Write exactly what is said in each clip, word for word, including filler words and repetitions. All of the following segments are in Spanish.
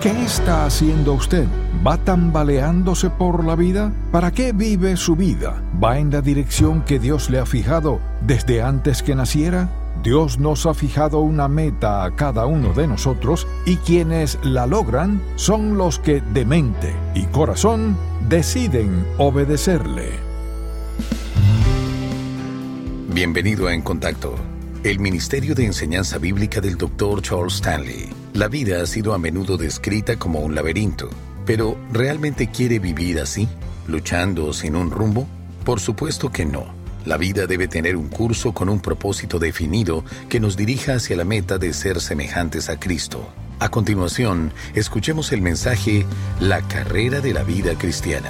¿Qué está haciendo usted? ¿Va tambaleándose por la vida? ¿Para qué vive su vida? ¿Va en la dirección que Dios le ha fijado desde antes que naciera? Dios nos ha fijado una meta a cada uno de nosotros y quienes la logran son los que de mente y corazón deciden obedecerle. Bienvenido a En Contacto, el Ministerio de Enseñanza Bíblica del doctor Charles Stanley. La vida ha sido a menudo descrita como un laberinto, pero ¿realmente quiere vivir así, luchando sin un rumbo? Por supuesto que no. La vida debe tener un curso con un propósito definido que nos dirija hacia la meta de ser semejantes a Cristo. A continuación, escuchemos el mensaje La carrera de la vida cristiana.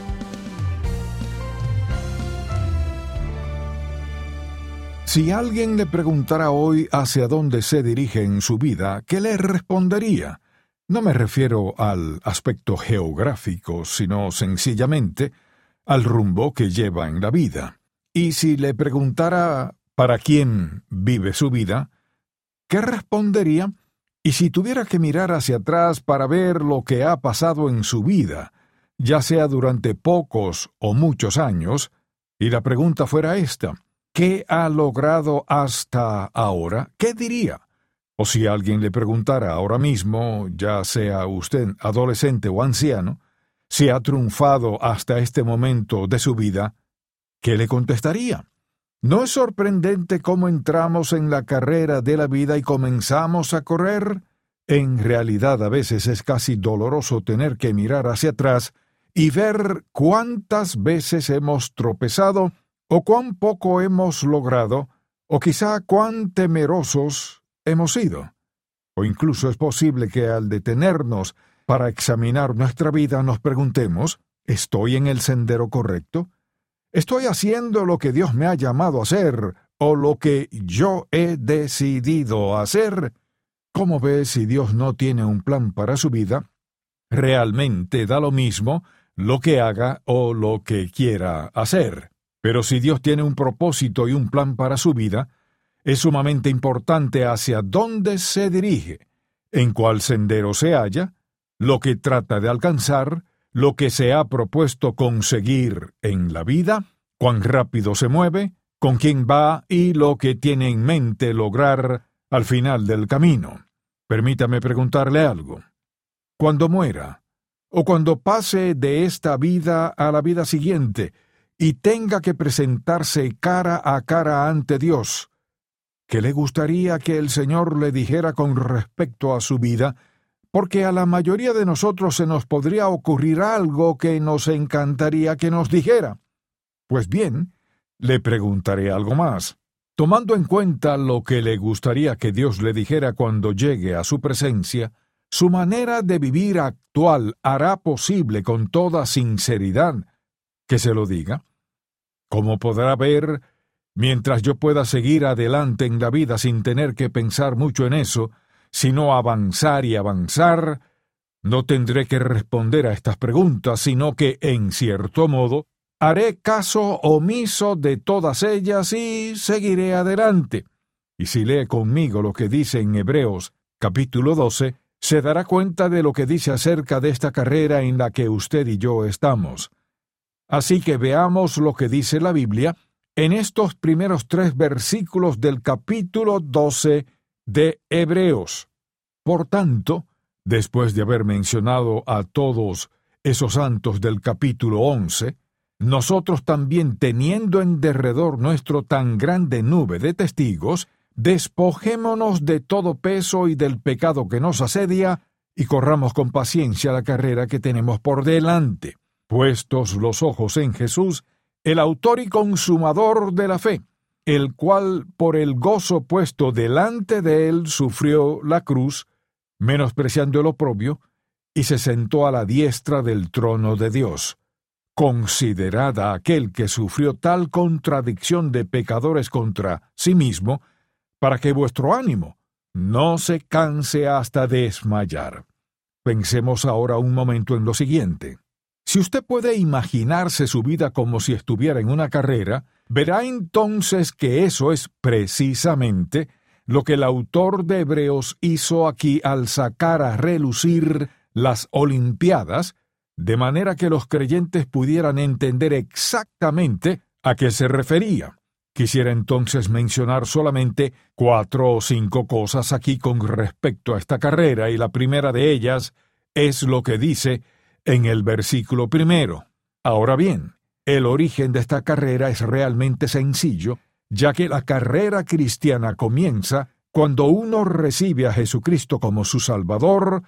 Si alguien le preguntara hoy hacia dónde se dirige en su vida, ¿qué le respondería? No me refiero al aspecto geográfico, sino sencillamente al rumbo que lleva en la vida. Y si le preguntara para quién vive su vida, ¿qué respondería? Y si tuviera que mirar hacia atrás para ver lo que ha pasado en su vida, ya sea durante pocos o muchos años, y la pregunta fuera esta: ¿qué ha logrado hasta ahora? ¿Qué diría? O si alguien le preguntara ahora mismo, ya sea usted adolescente o anciano, si ha triunfado hasta este momento de su vida, ¿qué le contestaría? ¿No es sorprendente cómo entramos en la carrera de la vida y comenzamos a correr? En realidad, a veces es casi doloroso tener que mirar hacia atrás y ver cuántas veces hemos tropezado, o cuán poco hemos logrado, o quizá cuán temerosos hemos sido. O incluso es posible que al detenernos para examinar nuestra vida nos preguntemos: ¿estoy en el sendero correcto? ¿Estoy haciendo lo que Dios me ha llamado a hacer, o lo que yo he decidido hacer? ¿Cómo ve, si Dios no tiene un plan para su vida, realmente da lo mismo lo que haga o lo que quiera hacer? Pero si Dios tiene un propósito y un plan para su vida, es sumamente importante hacia dónde se dirige, en cuál sendero se halla, lo que trata de alcanzar, lo que se ha propuesto conseguir en la vida, cuán rápido se mueve, con quién va y lo que tiene en mente lograr al final del camino. Permítame preguntarle algo. Cuando muera, o cuando pase de esta vida a la vida siguiente, y tenga que presentarse cara a cara ante Dios, ¿qué le gustaría que el Señor le dijera con respecto a su vida? Porque a la mayoría de nosotros se nos podría ocurrir algo que nos encantaría que nos dijera. Pues bien, le preguntaré algo más. Tomando en cuenta lo que le gustaría que Dios le dijera cuando llegue a su presencia, ¿su manera de vivir actual hará posible con toda sinceridad que se lo diga? ¿Cómo podrá ver, mientras yo pueda seguir adelante en la vida sin tener que pensar mucho en eso, sino avanzar y avanzar? No tendré que responder a estas preguntas, sino que, en cierto modo, haré caso omiso de todas ellas y seguiré adelante. Y si lee conmigo lo que dice en Hebreos, capítulo doce, se dará cuenta de lo que dice acerca de esta carrera en la que usted y yo estamos. Así que veamos lo que dice la Biblia en estos primeros tres versículos del capítulo doce de Hebreos. Por tanto, después de haber mencionado a todos esos santos del capítulo once, nosotros también, teniendo en derredor nuestro tan grande nube de testigos, despojémonos de todo peso y del pecado que nos asedia, y corramos con paciencia la carrera que tenemos por delante, puestos los ojos en Jesús, el autor y consumador de la fe, el cual por el gozo puesto delante de él sufrió la cruz, menospreciando el oprobio, y se sentó a la diestra del trono de Dios. Considerad a aquel que sufrió tal contradicción de pecadores contra sí mismo, para que vuestro ánimo no se canse hasta desmayar. Pensemos ahora un momento en lo siguiente. Si usted puede imaginarse su vida como si estuviera en una carrera, verá entonces que eso es precisamente lo que el autor de Hebreos hizo aquí al sacar a relucir las Olimpiadas, de manera que los creyentes pudieran entender exactamente a qué se refería. Quisiera entonces mencionar solamente cuatro o cinco cosas aquí con respecto a esta carrera, y la primera de ellas es lo que dice en el versículo primero. Ahora bien, el origen de esta carrera es realmente sencillo, ya que la carrera cristiana comienza cuando uno recibe a Jesucristo como su Salvador.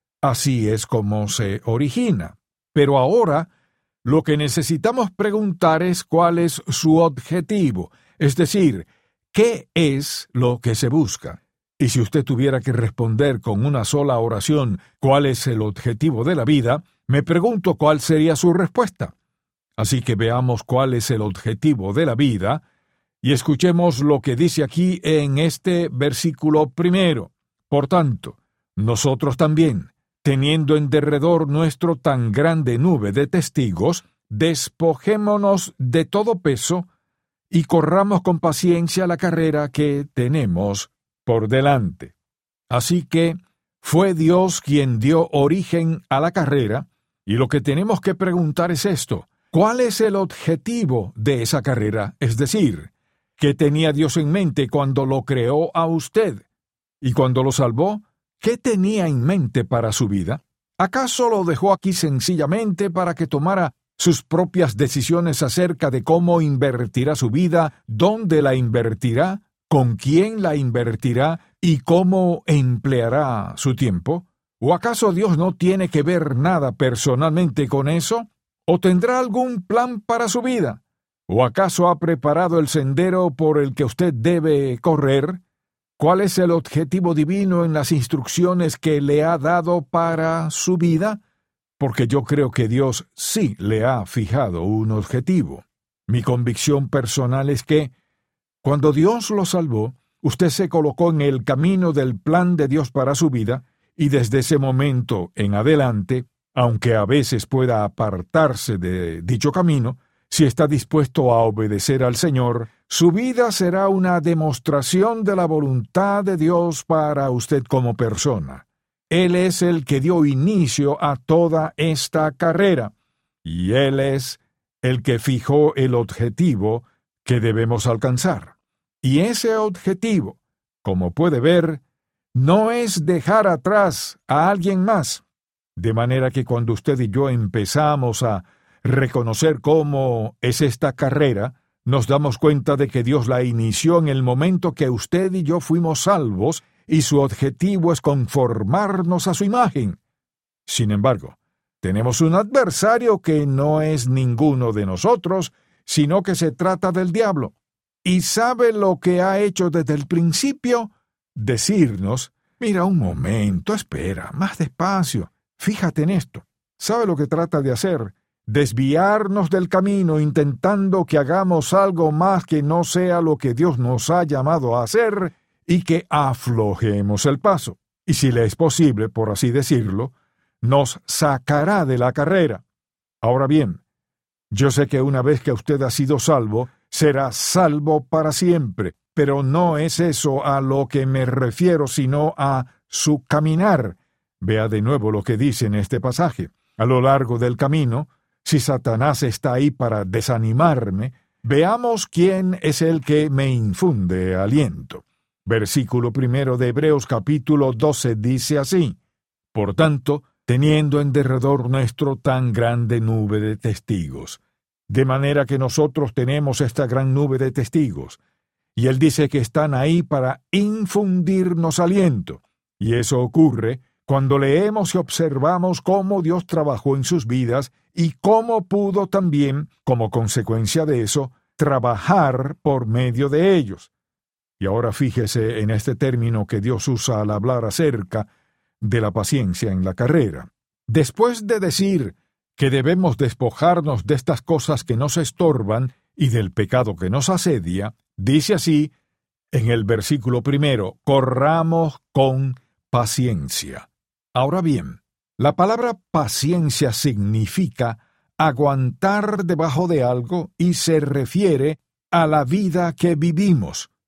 Así es como se origina. Pero ahora, lo que necesitamos preguntar es cuál es su objetivo, es decir, ¿qué es lo que se busca? Y si usted tuviera que responder con una sola oración cuál es el objetivo de la vida, me pregunto cuál sería su respuesta. Así que veamos cuál es el objetivo de la vida, y escuchemos lo que dice aquí en este versículo primero. Por tanto, nosotros también, teniendo en derredor nuestro tan grande nube de testigos, despojémonos de todo peso y corramos con paciencia la carrera que tenemos por delante. Así que fue Dios quien dio origen a la carrera, y lo que tenemos que preguntar es esto: ¿cuál es el objetivo de esa carrera? Es decir, ¿qué tenía Dios en mente cuando lo creó a usted? Y cuando lo salvó, ¿qué tenía en mente para su vida? ¿Acaso lo dejó aquí sencillamente para que tomara sus propias decisiones acerca de cómo invertirá su vida, dónde la invertirá, con quién la invertirá y cómo empleará su tiempo? ¿O acaso Dios no tiene que ver nada personalmente con eso? ¿O tendrá algún plan para su vida? ¿O acaso ha preparado el sendero por el que usted debe correr? ¿Cuál es el objetivo divino en las instrucciones que le ha dado para su vida? Porque yo creo que Dios sí le ha fijado un objetivo. Mi convicción personal es que, cuando Dios lo salvó, usted se colocó en el camino del plan de Dios para su vida, y desde ese momento en adelante, aunque a veces pueda apartarse de dicho camino, si está dispuesto a obedecer al Señor, su vida será una demostración de la voluntad de Dios para usted como persona. Él es el que dio inicio a toda esta carrera, y Él es el que fijó el objetivo que debemos alcanzar. Y ese objetivo, como puede ver, no es dejar atrás a alguien más. De manera que cuando usted y yo empezamos a reconocer cómo es esta carrera, nos damos cuenta de que Dios la inició en el momento que usted y yo fuimos salvos, y su objetivo es conformarnos a su imagen. Sin embargo, tenemos un adversario que no es ninguno de nosotros, sino que se trata del diablo. ¿Y sabe lo que ha hecho desde el principio? Decirnos: mira, un momento, espera, más despacio, fíjate en esto. ¿Sabe lo que trata de hacer? Desviarnos del camino, intentando que hagamos algo más que no sea lo que Dios nos ha llamado a hacer, y que aflojemos el paso. Y si le es posible, por así decirlo, nos sacará de la carrera. Ahora bien, yo sé que una vez que usted ha sido salvo, será salvo para siempre, pero no es eso a lo que me refiero, sino a su caminar. Vea de nuevo lo que dice en este pasaje. A lo largo del camino, si Satanás está ahí para desanimarme, veamos quién es el que me infunde aliento. Versículo primero de Hebreos capítulo doce dice así: Por tanto, teniendo en derredor nuestro tan grande nube de testigos. De manera que nosotros tenemos esta gran nube de testigos. Y él dice que están ahí para infundirnos aliento. Y eso ocurre cuando leemos y observamos cómo Dios trabajó en sus vidas y cómo pudo también, como consecuencia de eso, trabajar por medio de ellos. Y ahora fíjese en este término que Dios usa al hablar acerca de la paciencia en la carrera. Después de decir que debemos despojarnos de estas cosas que nos estorban y del pecado que nos asedia, dice así en el versículo primero: corramos con paciencia. Ahora bien, la palabra paciencia significa aguantar debajo de algo y se refiere a la vida que vivimos.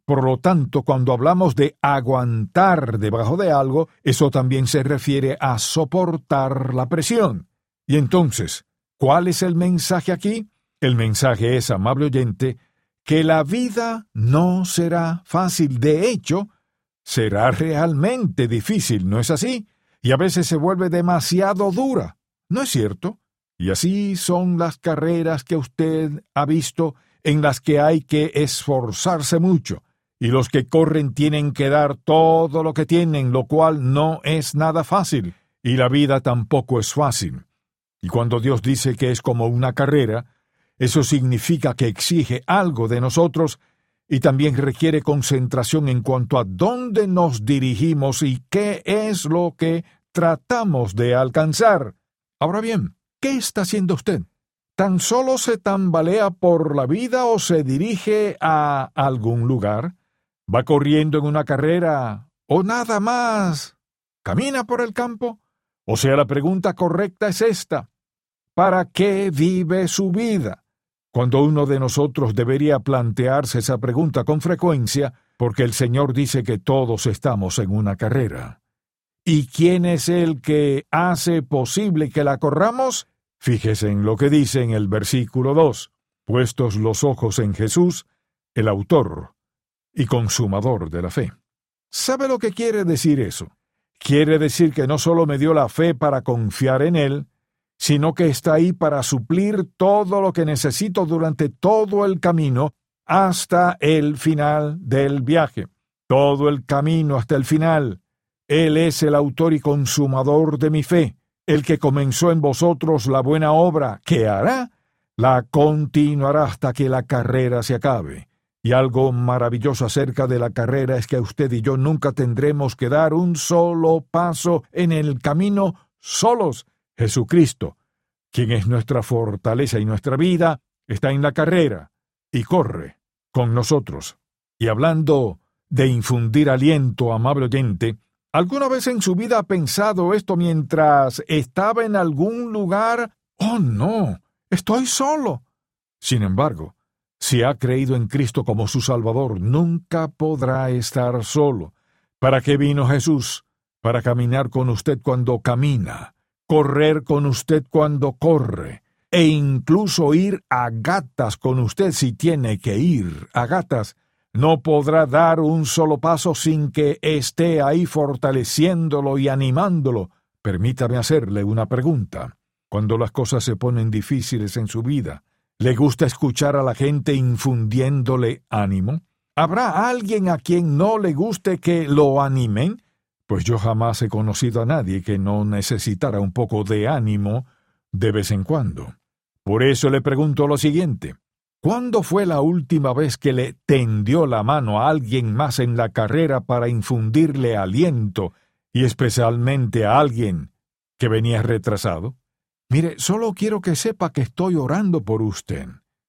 Por lo tanto, cuando hablamos de aguantar debajo de algo, eso también se refiere a soportar la presión. Y entonces, ¿cuál es el mensaje aquí? El mensaje es, amable oyente, que la vida no será fácil. De hecho, será realmente difícil, ¿no es así? Y a veces se vuelve demasiado dura, ¿no es cierto? Y así son las carreras que usted ha visto, en las que hay que esforzarse mucho. Y los que corren tienen que dar todo lo que tienen, lo cual no es nada fácil. Y la vida tampoco es fácil. Y cuando Dios dice que es como una carrera, eso significa que exige algo de nosotros y también requiere concentración en cuanto a dónde nos dirigimos y qué es lo que tratamos de alcanzar. Ahora bien, ¿qué está haciendo usted? ¿Tan solo se tambalea por la vida o se dirige a algún lugar? ¿Va corriendo en una carrera o nada más? ¿Camina por el campo? O sea, la pregunta correcta es esta: ¿para qué vive su vida? Cuando uno de nosotros debería plantearse esa pregunta con frecuencia, porque el Señor dice que todos estamos en una carrera. ¿Y quién es el que hace posible que la corramos? Fíjese en lo que dice en el versículo dos. Puestos los ojos en Jesús, el autor y consumador de la fe. ¿Sabe lo que quiere decir eso? Quiere decir que no solo me dio la fe para confiar en Él, sino que está ahí para suplir todo lo que necesito durante todo el camino hasta el final del viaje. Todo el camino hasta el final. Él es el autor y consumador de mi fe, el que comenzó en vosotros la buena obra, que hará, la continuará hasta que la carrera se acabe. Y algo maravilloso acerca de la carrera es que usted y yo nunca tendremos que dar un solo paso en el camino solos. Jesucristo, quien es nuestra fortaleza y nuestra vida, está en la carrera y corre con nosotros. Y hablando de infundir aliento, amable oyente, ¿alguna vez en su vida ha pensado esto mientras estaba en algún lugar? ¡Oh, no! ¡Estoy solo! Sin embargo, si ha creído en Cristo como su Salvador, nunca podrá estar solo. ¿Para qué vino Jesús? Para caminar con usted cuando camina, correr con usted cuando corre, e incluso ir a gatas con usted si tiene que ir a gatas. No podrá dar un solo paso sin que esté ahí fortaleciéndolo y animándolo. Permítame hacerle una pregunta. Cuando las cosas se ponen difíciles en su vida, ¿le gusta escuchar a la gente infundiéndole ánimo? ¿Habrá alguien a quien no le guste que lo animen? Pues yo jamás he conocido a nadie que no necesitara un poco de ánimo de vez en cuando. Por eso le pregunto lo siguiente: ¿cuándo fue la última vez que le tendió la mano a alguien más en la carrera para infundirle aliento, y especialmente a alguien que venía retrasado? Mire, solo quiero que sepa que estoy orando por usted.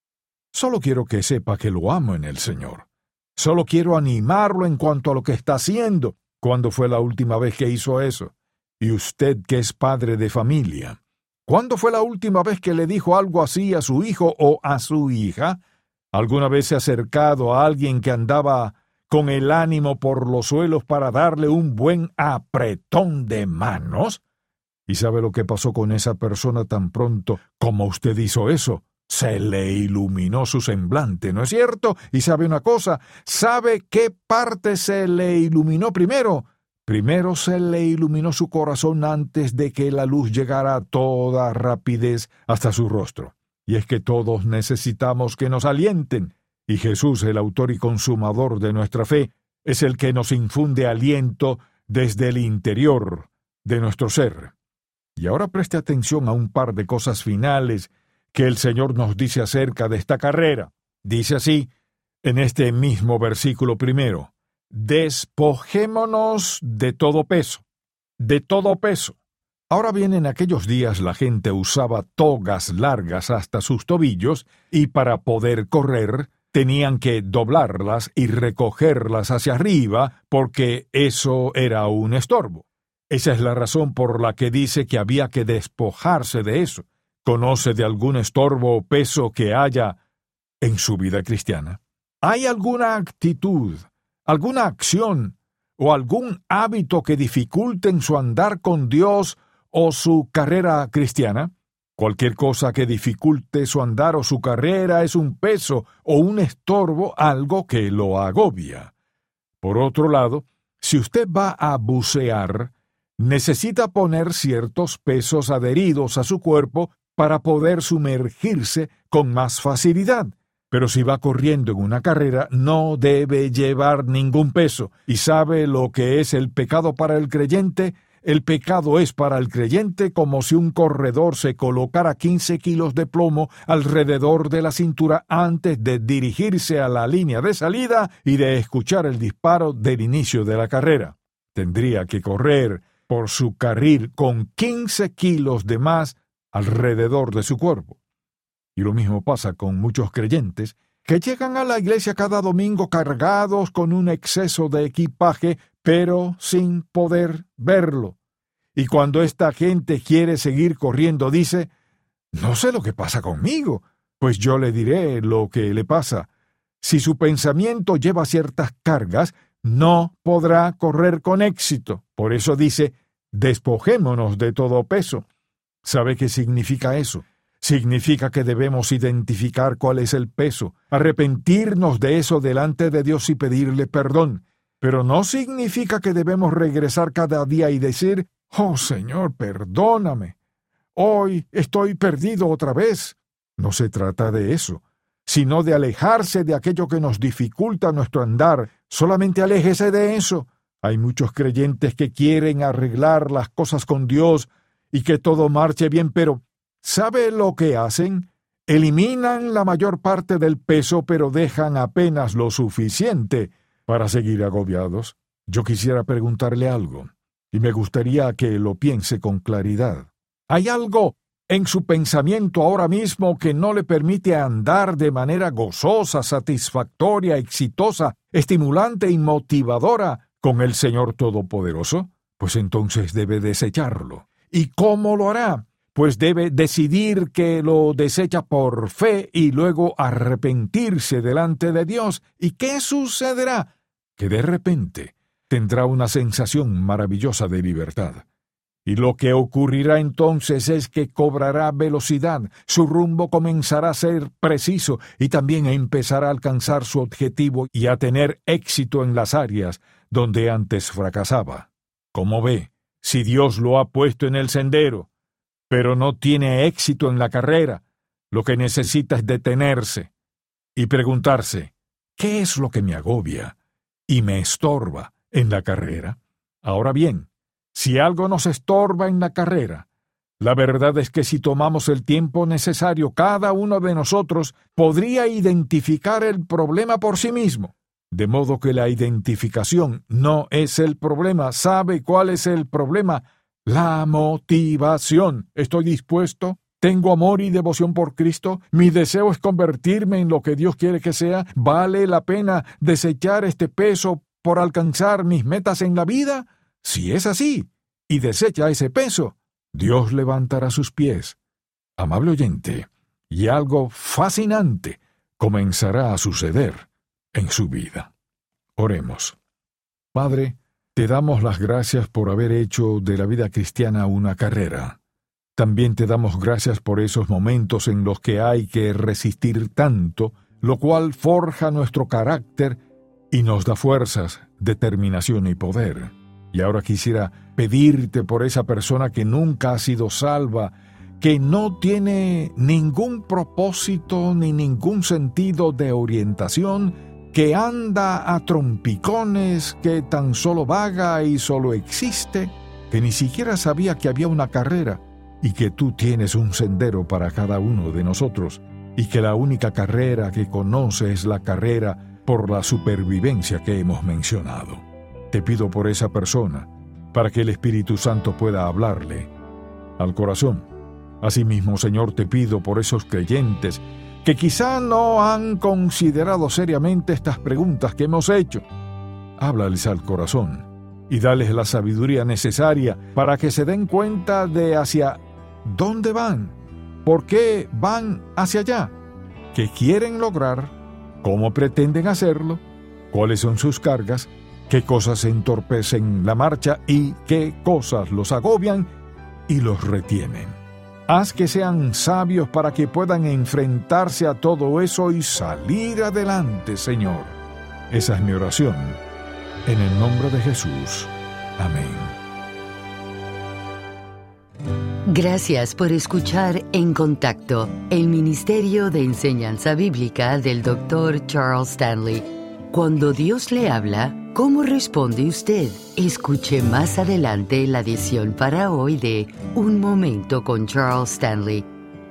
Solo quiero que sepa que lo amo en el Señor. Solo quiero animarlo en cuanto a lo que está haciendo. ¿Cuándo fue la última vez que hizo eso? Y usted, que es padre de familia, ¿cuándo fue la última vez que le dijo algo así a su hijo o a su hija? ¿Alguna vez se ha acercado a alguien que andaba con el ánimo por los suelos para darle un buen apretón de manos? ¿Y sabe lo que pasó con esa persona tan pronto como usted hizo eso? Se le iluminó su semblante, ¿no es cierto? Y sabe una cosa, ¿sabe qué parte se le iluminó primero? Primero se le iluminó su corazón antes de que la luz llegara a toda rapidez hasta su rostro. Y es que todos necesitamos que nos alienten, y Jesús, el autor y consumador de nuestra fe, es el que nos infunde aliento desde el interior de nuestro ser. Y ahora preste atención a un par de cosas finales que el Señor nos dice acerca de esta carrera. Dice así, en este mismo versículo primero: despojémonos de todo peso, de todo peso. Ahora bien, en aquellos días la gente usaba togas largas hasta sus tobillos y para poder correr tenían que doblarlas y recogerlas hacia arriba porque eso era un estorbo. Esa es la razón por la que dice que había que despojarse de eso. ¿Conoce de algún estorbo o peso que haya en su vida cristiana? ¿Hay alguna actitud, alguna acción o algún hábito que dificulten su andar con Dios o su carrera cristiana? Cualquier cosa que dificulte su andar o su carrera es un peso o un estorbo, algo que lo agobia. Por otro lado, si usted va a bucear, necesita poner ciertos pesos adheridos a su cuerpo para poder sumergirse con más facilidad. Pero si va corriendo en una carrera, no debe llevar ningún peso. ¿Y sabe lo que es el pecado para el creyente? El pecado es para el creyente como si un corredor se colocara quince kilos de plomo alrededor de la cintura antes de dirigirse a la línea de salida y de escuchar el disparo del inicio de la carrera. Tendría que correr por su carril con quince kilos de más alrededor de su cuerpo. Y lo mismo pasa con muchos creyentes que llegan a la iglesia cada domingo cargados con un exceso de equipaje, pero sin poder verlo. Y cuando esta gente quiere seguir corriendo, dice, «No sé lo que pasa conmigo». Pues yo le diré lo que le pasa. Si su pensamiento lleva ciertas cargas, no podrá correr con éxito. Por eso dice, «Despojémonos de todo peso». ¿Sabe qué significa eso? Significa que debemos identificar cuál es el peso, arrepentirnos de eso delante de Dios y pedirle perdón. Pero no significa que debemos regresar cada día y decir, «Oh, Señor, perdóname. Hoy estoy perdido otra vez». No se trata de eso, sino de alejarse de aquello que nos dificulta nuestro andar. Solamente aléjese de eso. Hay muchos creyentes que quieren arreglar las cosas con Dios y que todo marche bien, pero ¿sabe lo que hacen? Eliminan la mayor parte del peso, pero dejan apenas lo suficiente para seguir agobiados. Yo quisiera preguntarle algo, y me gustaría que lo piense con claridad. ¿Hay algo en su pensamiento ahora mismo que no le permite andar de manera gozosa, satisfactoria, exitosa, estimulante y motivadora con el Señor Todopoderoso? Pues entonces debe desecharlo. ¿Y cómo lo hará? Pues debe decidir que lo desecha por fe y luego arrepentirse delante de Dios. ¿Y qué sucederá? Que de repente tendrá una sensación maravillosa de libertad. Y lo que ocurrirá entonces es que cobrará velocidad, su rumbo comenzará a ser preciso y también empezará a alcanzar su objetivo y a tener éxito en las áreas donde antes fracasaba. Como ve, si Dios lo ha puesto en el sendero, pero no tiene éxito en la carrera, lo que necesita es detenerse y preguntarse, ¿qué es lo que me agobia y me estorba en la carrera? Ahora bien, si algo nos estorba en la carrera, la verdad es que si tomamos el tiempo necesario, cada uno de nosotros podría identificar el problema por sí mismo. De modo que la identificación no es el problema. ¿Sabe cuál es el problema? La motivación. ¿Estoy dispuesto? ¿Tengo amor y devoción por Cristo? ¿Mi deseo es convertirme en lo que Dios quiere que sea? ¿Vale la pena desechar este peso por alcanzar mis metas en la vida? Si es así, y desecha ese peso, Dios levantará sus pies. Amable oyente, y algo fascinante comenzará a suceder en su vida. Oremos. Padre, te damos las gracias por haber hecho de la vida cristiana una carrera. También te damos gracias por esos momentos en los que hay que resistir tanto, lo cual forja nuestro carácter y nos da fuerzas, determinación y poder. Y ahora quisiera pedirte por esa persona que nunca ha sido salva, que no tiene ningún propósito ni ningún sentido de orientación, que anda a trompicones, que tan solo vaga y solo existe, que ni siquiera sabía que había una carrera y que tú tienes un sendero para cada uno de nosotros y que la única carrera que conoce es la carrera por la supervivencia que hemos mencionado. Te pido por esa persona, para que el Espíritu Santo pueda hablarle al corazón. Asimismo, Señor, te pido por esos creyentes que quizá no han considerado seriamente estas preguntas que hemos hecho. Háblales al corazón y dales la sabiduría necesaria para que se den cuenta de hacia dónde van, por qué van hacia allá, qué quieren lograr cómo pretenden hacerlo, cuáles son sus cargas, qué cosas entorpecen la marcha y qué cosas los agobian y los retienen. Haz que sean sabios para que puedan enfrentarse a todo eso y salir adelante, Señor. Esa es mi oración. En el nombre de Jesús. Amén. Gracias por escuchar En Contacto, el Ministerio de Enseñanza Bíblica del doctor Charles Stanley. Cuando Dios le habla, ¿cómo responde usted? Escuche más adelante la edición para hoy de Un Momento con Charles Stanley.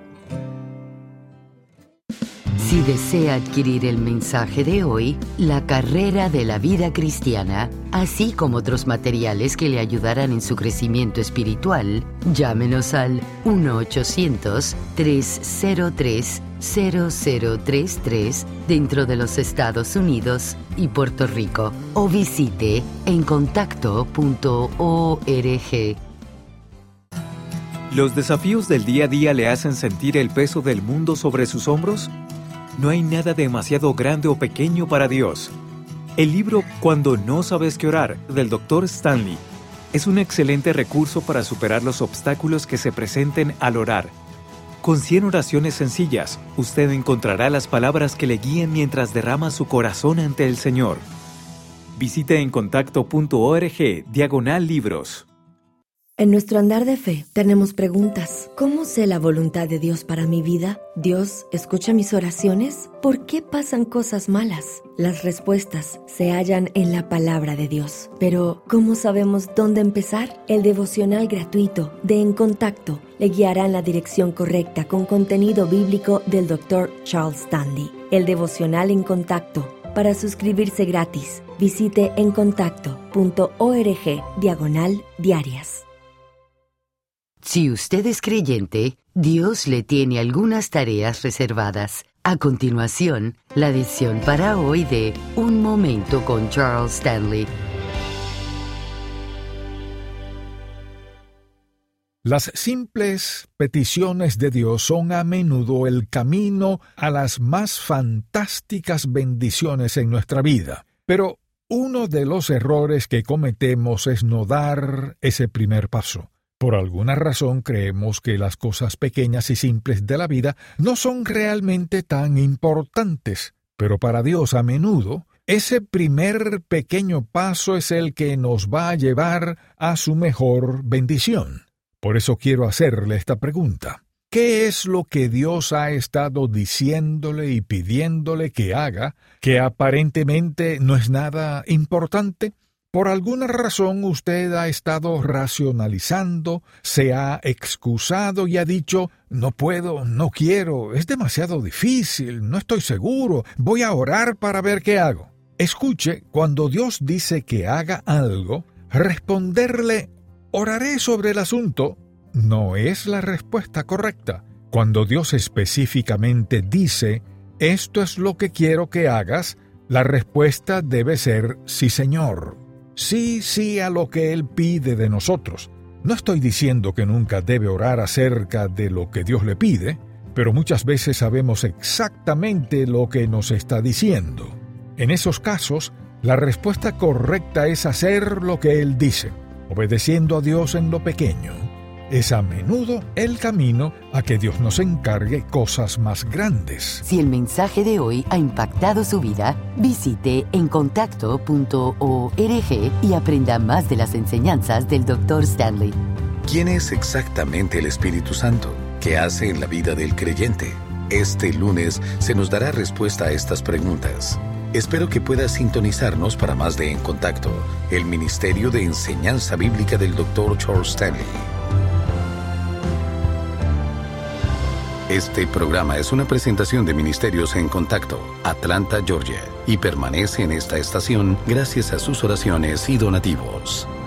Si desea adquirir el mensaje de hoy, La Carrera de la Vida Cristiana, así como otros materiales que le ayudarán en su crecimiento espiritual, llámenos al uno ochocientos, tres cero tres, cero cero tres tres dentro de los Estados Unidos y Puerto Rico o visite en contacto punto org. ¿Los desafíos del día a día le hacen sentir el peso del mundo sobre sus hombros? No hay nada demasiado grande o pequeño para Dios. El libro Cuando no sabes qué orar, del doctor Stanley, es un excelente recurso para superar los obstáculos que se presenten al orar. Con cien oraciones sencillas, usted encontrará las palabras que le guíen mientras derrama su corazón ante el Señor. Visite en contacto punto org diagonal libros. En nuestro andar de fe tenemos preguntas. ¿Cómo sé la voluntad de Dios para mi vida? ¿Dios escucha mis oraciones? ¿Por qué pasan cosas malas? Las respuestas se hallan en la palabra de Dios. Pero, ¿cómo sabemos dónde empezar? El devocional gratuito de En Contacto le guiará en la dirección correcta con contenido bíblico del doctor Charles Stanley. El devocional En Contacto. Para suscribirse gratis, visite en contacto punto org diagonal diarias. Si usted es creyente, Dios le tiene algunas tareas reservadas. A continuación, la edición para hoy de Un Momento con Charles Stanley. Las simples peticiones de Dios son a menudo el camino a las más fantásticas bendiciones en nuestra vida. Pero uno de los errores que cometemos es no dar ese primer paso. Por alguna razón creemos que las cosas pequeñas y simples de la vida no son realmente tan importantes, pero para Dios a menudo ese primer pequeño paso es el que nos va a llevar a su mejor bendición. Por eso quiero hacerle esta pregunta. ¿Qué es lo que Dios ha estado diciéndole y pidiéndole que haga, que aparentemente no es nada importante? Por alguna razón usted ha estado racionalizando, se ha excusado y ha dicho, no puedo, no quiero, es demasiado difícil, no estoy seguro, voy a orar para ver qué hago. Escuche, cuando Dios dice que haga algo, responderle, oraré sobre el asunto, no es la respuesta correcta. Cuando Dios específicamente dice, esto es lo que quiero que hagas, la respuesta debe ser, sí, Señor. Sí, sí a lo que Él pide de nosotros. No estoy diciendo que nunca debe orar acerca de lo que Dios le pide, pero muchas veces sabemos exactamente lo que nos está diciendo. En esos casos, la respuesta correcta es hacer lo que Él dice, obedeciendo a Dios en lo pequeño. Es a menudo el camino a que Dios nos encargue cosas más grandes. Si el mensaje de hoy ha impactado su vida, visite en contacto punto org y aprenda más de las enseñanzas del doctor Stanley. ¿Quién es exactamente el Espíritu Santo? ¿Qué hace en la vida del creyente? Este lunes se nos dará respuesta a estas preguntas. Espero que pueda sintonizarnos para más de En Contacto, el Ministerio de Enseñanza Bíblica del doctor Charles Stanley. Este programa es una presentación de Ministerios en Contacto, Atlanta, Georgia, y permanece en esta estación gracias a sus oraciones y donativos.